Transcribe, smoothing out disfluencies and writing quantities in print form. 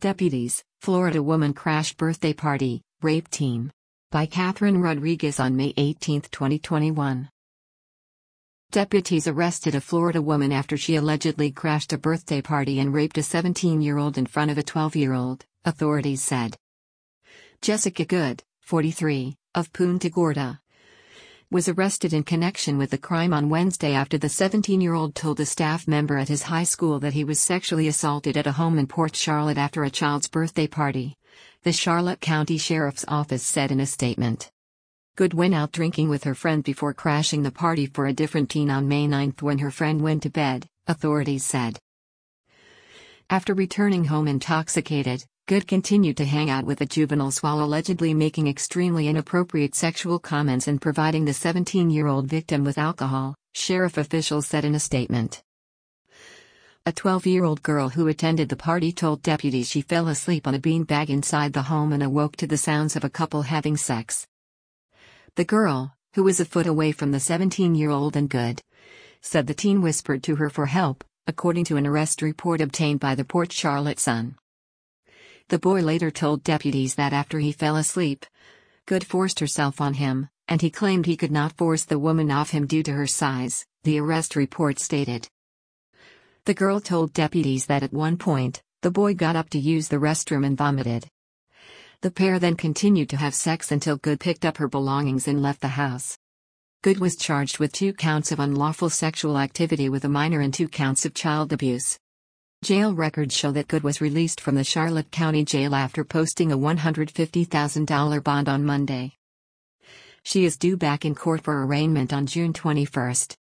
Deputies, Florida woman crashed birthday party, rape teen. By Catherine Rodriguez on May 18, 2021. Deputies arrested a Florida woman after she allegedly crashed a birthday party and raped a 17-year-old in front of a 12-year-old, authorities said. Jessica Good, 43, of Punta Gorda, was arrested in connection with the crime on Wednesday after the 17-year-old told a staff member at his high school that he was sexually assaulted at a home in Port Charlotte after a child's birthday party, the Charlotte County Sheriff's Office said in a statement. Good went out drinking with her friend before crashing the party for a different teen on May 9 when her friend went to bed, authorities said. After returning home intoxicated, Good continued to hang out with the juveniles while allegedly making extremely inappropriate sexual comments and providing the 17-year-old victim with alcohol, sheriff officials said in a statement. A 12-year-old girl who attended the party told deputies she fell asleep on a beanbag inside the home and awoke to the sounds of a couple having sex. The girl, who was a foot away from the 17-year-old and Good, said the teen whispered to her for help, according to an arrest report obtained by the Port Charlotte Sun. The boy later told deputies that after he fell asleep, Good forced herself on him, and he claimed he could not force the woman off him due to her size, the arrest report stated. The girl told deputies that at one point, the boy got up to use the restroom and vomited. The pair then continued to have sex until Good picked up her belongings and left the house. Good was charged with 2 counts of unlawful sexual activity with a minor and 2 counts of child abuse. Jail records show that Good was released from the Charlotte County Jail after posting a $150,000 bond on Monday. She is due back in court for arraignment on June 21.